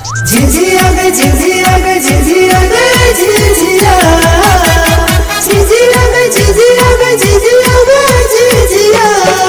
झिझिया गे झिझिया गे झिझिया गे झिझिया झिझिया गे झिझिया गे झिझिया गे झिझिया।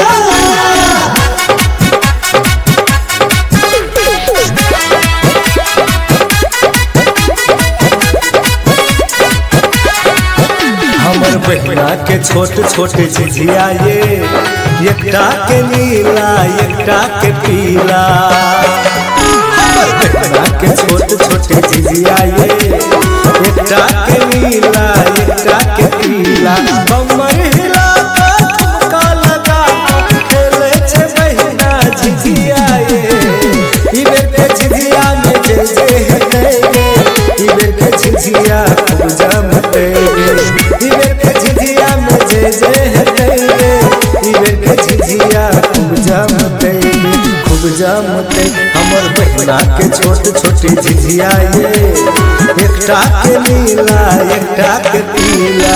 हमर बहिना के छोट छोट झिझिया ये एकटा के नीला एकटा के पीला। हमर बहिना के छोट छोट झिझिया ये एकटा के नीला एकटा के पीला। कमर हिला के ठुमका लगा खेले छे बहिना झिझिया ये। ई बेर के झिझिया में जे जे है ई बेर के झिझिया खूब जमते गे। ई बेर के झिझिया में जे जे है ई बेर के झिझिया खूब जमते गे खूब जमते। हमर बहिना के छोट छोटी झिझिया ये एकटा के नीला एकटा के पीला।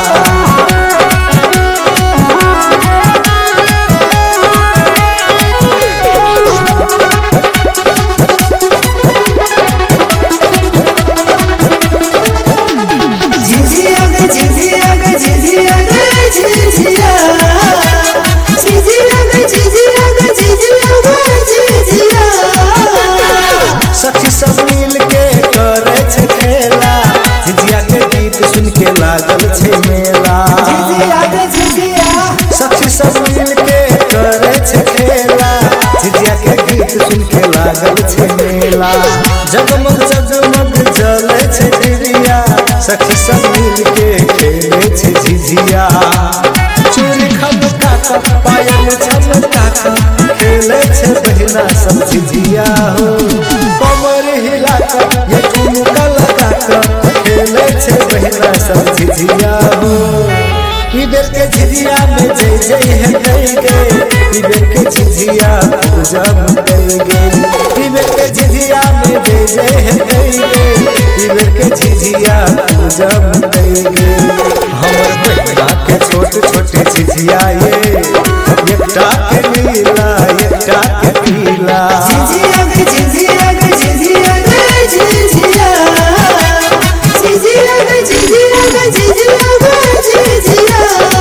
झिझिया गे झिझिया गे झिझिया गे झिझिया झिझिया गे झिझिया गे झिझिया गे झिझिया। सखी सब मिल के करे छे खेला झिझिया के गीत सुन के लागल छे मेला। झिझिया गे झिझिया सखी सब मिल के करे छे खेला झिझिया के गीत सुन के लागल छे मेला। जगमग जगमग जले छे दिया सखी सब मिल के खेले छे झिझिया। चूड़ी खमका का पायल झमका का खेले छे बहिना सब झिझिया हो। कमर हिला का ये ठुमका लगा का खेले छे बहिना सब झिझिया हो। ई बेर के झिझिया में जय जय है गई गे ई बेर के झिझिया खूब जमते गे। ई बेर के झिझिया में जय जय है गई गे ई बेर के झिझिया खूब जमते गे। हमर बहिना के छोट छोट झिझिया ये एकटा के नीला एकटा के पीला। झिझिया गे झिझिया गे झिझिया गे झिझिया झिझिया गे झिझिया गे झिझिया गे झिझिया।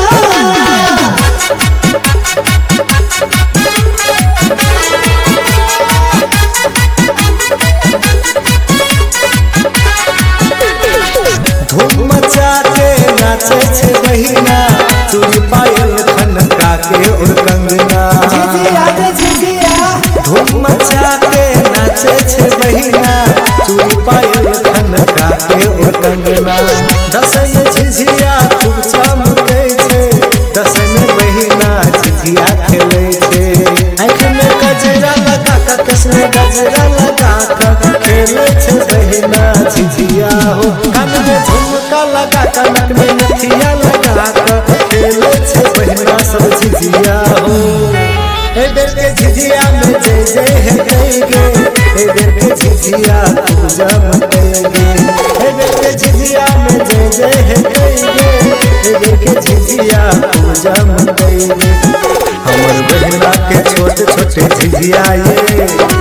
धूम मचा के नाचे छे बहिना चूड़ी पायल खनका के और कंगना। झिझिया गे झिझिया धूम मचा के नाचे छे बहिना चूड़ी पायल खनका के और कंगना। दसन झिझिया खूब चमके छे दसन बहिना झिझिया खेले छे। आँख में गजरा लगा का केस में गजरा लगा का खेले छे बहिना झिझिया हो। कान में झुमका लगा का नक में नथिया लगा का खेले छे बहिना सब झिझिया हो। ए बेर के झिझिया में जय जय है गई गे ए बेर के झिझिया खूब जमते गे। ए बेर के झिझिया में जय जय है गई गे ए बेर के झिझिया खूब जमते गे। हमर बहिना के छोट छोटे झिझिया ये